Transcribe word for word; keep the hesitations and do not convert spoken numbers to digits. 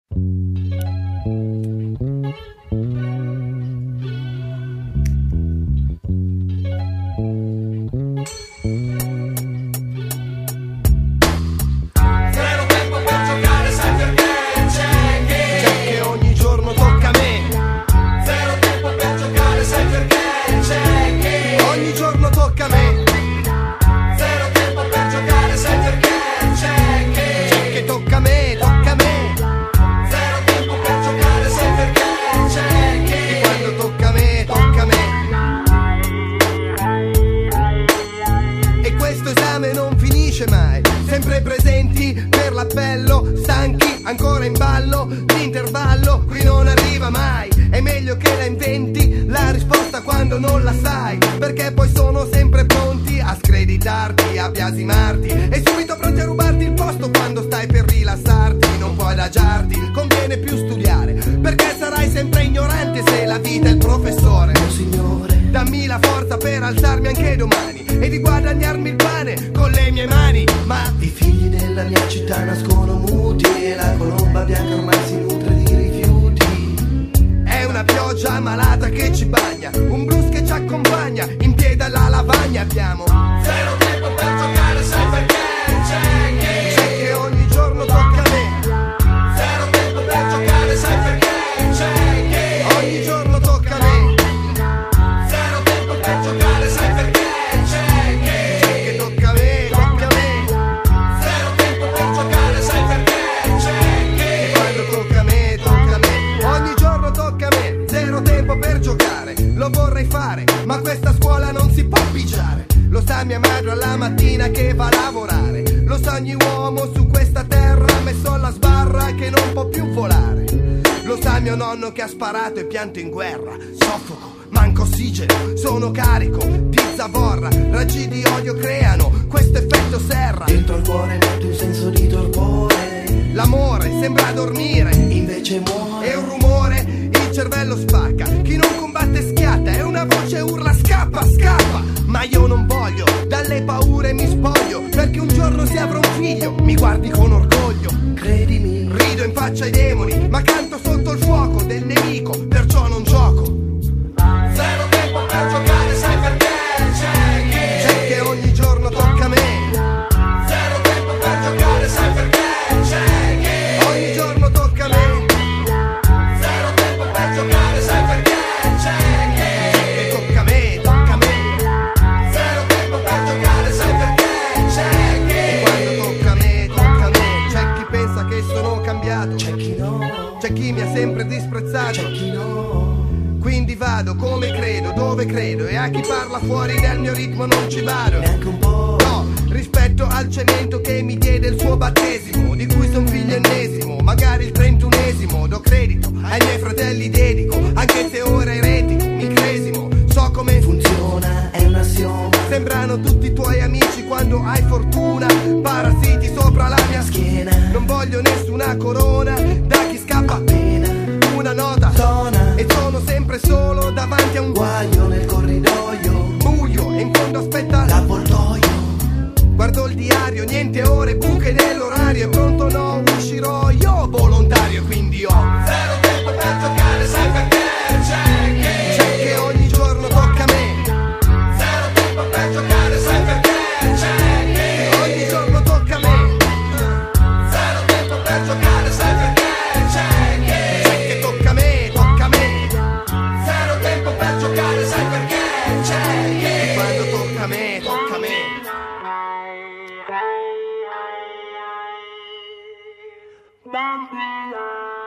Sempre presenti per l'appello, stanchi, ancora in ballo, l'intervallo qui non arriva mai. È meglio che la inventi la risposta quando non la sai, perché poi sono sempre pronti a screditarti, a biasimarti e subito pronti a rubarti il posto quando stai per rilassarti. Non puoi adagiarti, conviene più studiare, perché sarai sempre ignorante se la vita è il professore. Oh signore, dammi la forza per alzarmi anche domani e di guadagnarmi il pane con le mie mani. Ma i figli della mia città nascono muti e la colomba bianca ormai si nutre di rifiuti. È una pioggia malata che ci bagna, un blues che ci accompagna, in piedi alla lavagna abbiamo zero tempo per giocare, sai perché? C'è che, c'è che ogni giorno tocca a me. Zero tempo per giocare, sai perché? C'è che ogni giorno tocca a me. Zero tempo per giocare, sai perché? C'è che, c'è che tocca a me, tocca a me. Zero tempo per giocare, sai perché? C'è che quando tocca a me, tocca a me. Ogni giorno tocca a me, zero tempo per giocare. Lo vorrei fare, ma questa scuola non si può pigiare. Lo sa mia madre alla mattina che va a lavorare. Lo sa ogni uomo su questa terra messo alla sbarra che non può più volare. Lo sa mio nonno che ha sparato e pianto in guerra. Soffoco, manco ossigeno, sono carico di zavorra. Raggi di odio creano questo effetto serra. Dentro al cuore noto un senso di torpore. L'amore sembra dormire, invece muore. È un rumore, il cervello spacca. Chi non combatte schiatta, è una voce urla scappa, scappa. Ma io non voglio, dalle paure mi spoglio, perché un giorno si avrà un figlio, mi guardi con orgoglio. Credimi, rido in faccia ai demoni, ma canto sotto il fuoco del nemico, perciò non gioco. Zero tempo per giocare, sai perché? C'è che, c'è che ogni giorno tocca a me. Zero tempo per giocare, sai perché? C'è che ogni giorno tocca a me. Zero tempo per giocare, sai perché? C'è che, c'è che tocca a me, tocca a me. Zero tempo per giocare, sai perché? C'è che quando tocca a me, tocca a me. C'è chi pensa che sono cambiato, c'è chi no, c'è chi mi ha sempre disprezzato, c'è chi no. Quindi vado come credo, dove credo, e a chi parla fuori dal mio ritmo non ci vado. Neanche un po'. No, rispetto al cemento che mi diede il suo battesimo, di cui son figlio ennesimo, magari il trentunesimo. Do credito ai miei fratelli, dedico, anche se ora eretico, mi cresimo. So come funziona, è un assioma. Sembrano tutti i tuoi amici quando hai fortuna, parassiti sopra la mia schiena. Non voglio nessuna corona da chi scappa, appena una nota zona. E sono sempre solo davanti a un guaio nel corridoio, buio e in fondo aspetta l'avvoltoio. Guardo il diario, niente ore, buche nell'orario, e pronto no, uscirò io volontario, quindi ho zero tempo per giocare, sai perché? C'è che, c'è che ogni giorno tocca a me. Zero tempo per giocare, sai perché? C'è che ogni giorno tocca a me. Zero tempo per giocare, sai perché? C'è che, c'è che tocca a me, tocca a me. Zero tempo per giocare, sai perché? C'è che quando tocca a me, tocca a me. Bambina.